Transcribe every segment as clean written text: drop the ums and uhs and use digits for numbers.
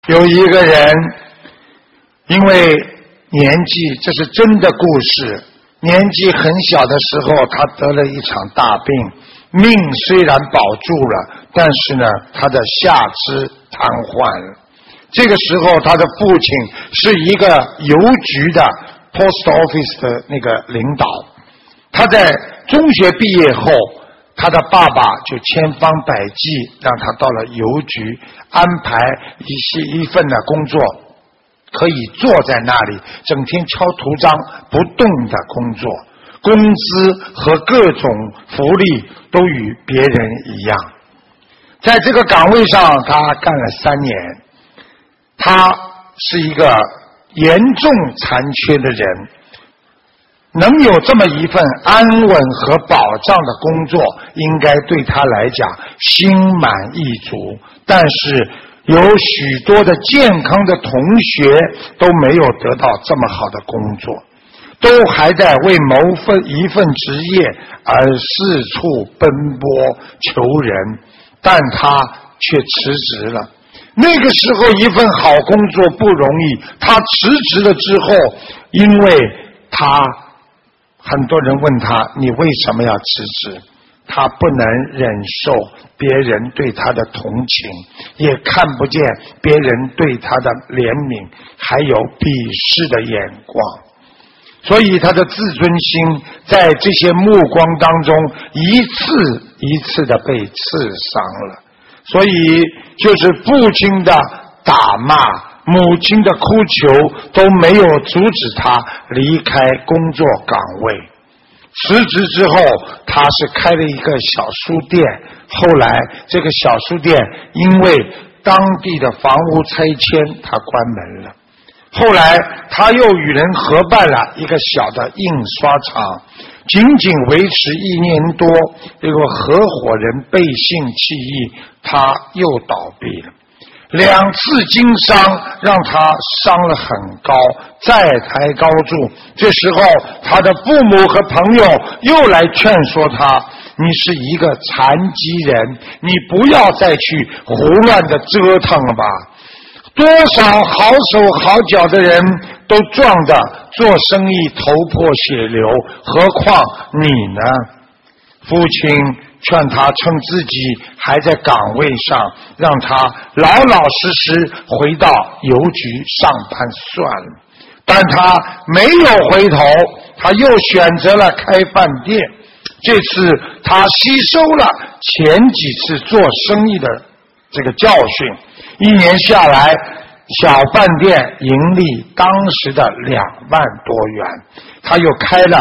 有一个人因为年纪，这是真的故事，年纪很小的时候他得了一场大病，命虽然保住了，但是呢他的下肢瘫痪了。这个时候他的父亲是一个邮局的 post office 的那个领导，他在中学毕业后，他的爸爸就千方百计让他到了邮局，安排一份的工作，可以坐在那里整天敲图章不动的工作，工资和各种福利都与别人一样。在这个岗位上他干了3年，他是一个严重残缺的人，能有这么一份安稳和保障的工作，应该对他来讲心满意足。但是有许多的健康的同学都没有得到这么好的工作，都还在为一份职业而四处奔波求人，但他却辞职了。那个时候一份好工作不容易，他辞职了之后，因为他很多人问他你为什么要辞职，他不能忍受别人对他的同情，也看不见别人对他的怜悯，还有鄙视的眼光，所以他的自尊心在这些目光当中一次一次的被刺伤了。所以就是父亲的打骂，母亲的哭求都没有阻止他离开工作岗位。辞职之后他是开了一个小书店，后来这个小书店因为当地的房屋拆迁他关门了，后来他又与人合办了一个小的印刷厂，仅仅维持1年多，这个合伙人背信弃义，他又倒闭了。2次经商让他伤了很高，再抬高住。这时候他的父母和朋友又来劝说他，你是一个残疾人，你不要再去胡乱的折腾了吧。多少好手好脚的人都撞得做生意头破血流，何况你呢？父亲劝他趁自己还在岗位上，让他老老实实回到邮局上班算了。但他没有回头，他又选择了开饭店。这次他吸收了前几次做生意的这个教训，1年下来小饭店盈利当时的2万多元，他又开了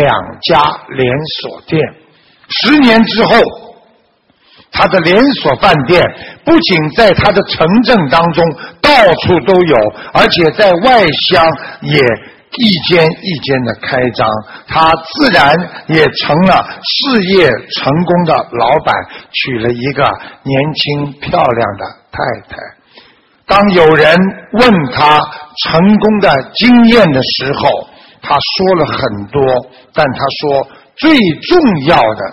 2家连锁店。10年之后，他的连锁饭店不仅在他的城镇当中到处都有，而且在外乡也一间一间的开张，他自然也成了事业成功的老板，娶了一个年轻漂亮的太太。当有人问他成功的经验的时候，他说了很多，但他说最重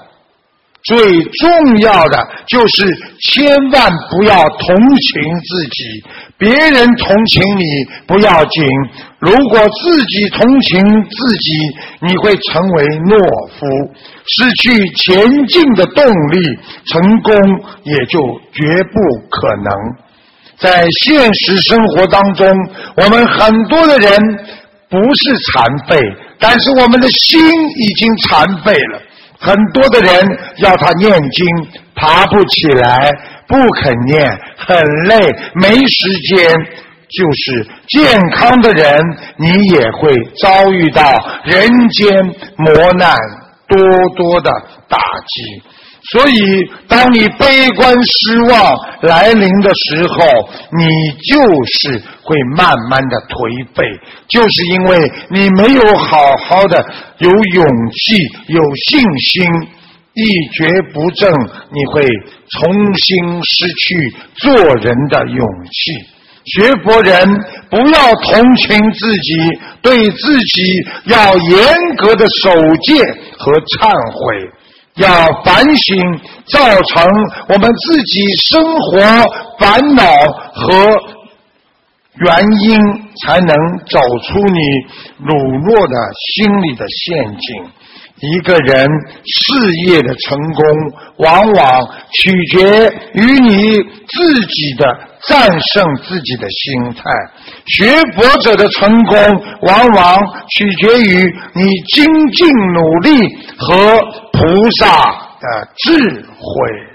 要的就是千万不要同情自己，别人同情你不要紧，如果自己同情自己，你会成为懦夫，失去前进的动力，成功也就绝不可能。在现实生活当中，我们很多的人不是残废，但是我们的心已经残废了。很多的人要他念经，爬不起来，不肯念，很累，没时间。就是健康的人，你也会遭遇到人间磨难多的打击。所以当你悲观失望来临的时候，你就是会慢慢的颓废，就是因为你没有好好的有勇气有信心，一蹶不振，你会重新失去做人的勇气。学佛人不要同情自己，对自己要严格的守戒和忏悔，要反省造成我们自己生活烦恼和原因，才能走出你懦弱的心理的陷阱。一个人事业的成功，往往取决于你自己的战胜自己的心态。学佛者的成功，往往取决于你精进努力和菩萨的智慧。